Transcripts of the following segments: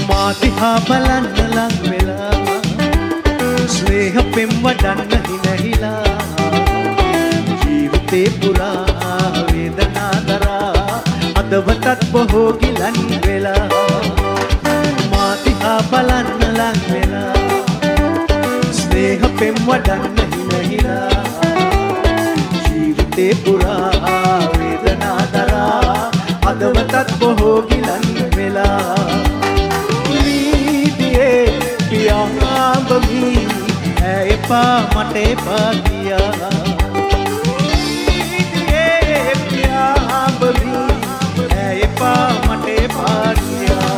මා දිහා බලන්න ලං වෙලා ස්නේහ පෙම් වඩන්න හිනහිලා ජීවිතේ පුරා වේදනා දරා අදවතත් බොහෝ ගිලන් වෙලා මා දිහා බලන්න ලං වෙලා ස්නේහ පෙම් වඩන්න හිනහිලා ජීවිතේ පුරා වේදනා දරා අදවතත් බොහෝ ගිලන් වෙලා पियाबी एपा मटे पातिया पियाबी एपा मटे पातिया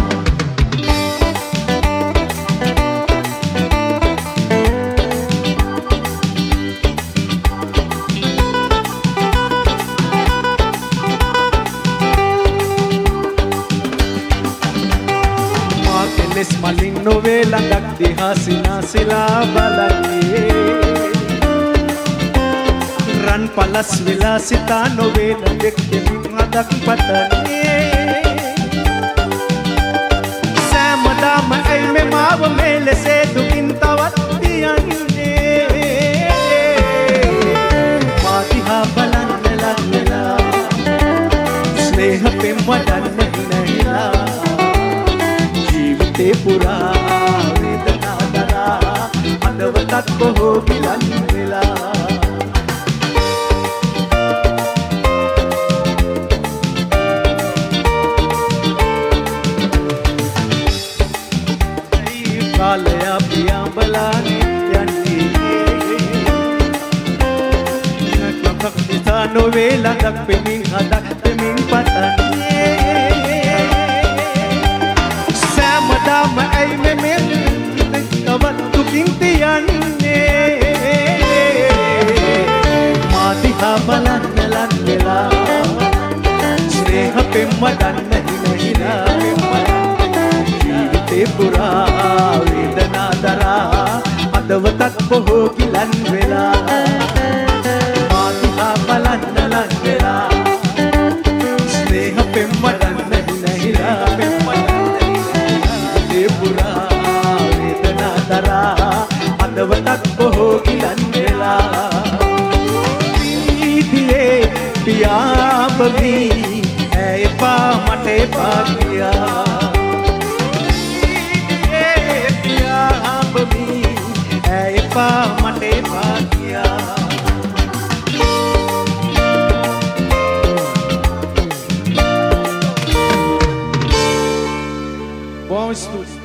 මලින් නොවේ ළඟක් දිහා සිනාසිලා බලන්නේ රන් පලස් වෙලා සිතා නොවේ ළඟෙක් දෙමින් හදක් පතන්නේ සෑමදාම ඇයි මේ මාව මේ ලෙසේ දුකින් තවත් තියන්නේ මා දිහා බලන්න ලං වෙලා ස්නේහ පෙම් වඩන්න හිනහිලා ජීවිතේ පුරා වේදනා දරා අදවතත් බොහෝ ගිලන් වෙලා කාලය පියා බලානේ යන්නේ කක්ක දිසා නොවේ ළඟක් පෙමින් හදක් පෙමින් පතන්නේ සෑමදාම ඇයි මේ තවත් දුකින් තියන්නේ මා දිහා බලන්න ලං වෙලා ස්නේහ පෙම් වඩන්න හිනහිලා ජීවිතේ පුරා වේදනා දරා අදවතත් බොහෝ ගිලන් වෙලා මා දිහා බලන්න ලං වෙලා ස්නේහ පෙම් වඩන්න හිනහිලා පුරා වේදනා දරා අදවතත් බොහෝ ගිලන් වෙලා ප්‍රීතියේ පියාඹවි එපා මට එපා කියා ප්‍රීතියේ පියාඹවි එපා මට එපා කියා Bom estudo.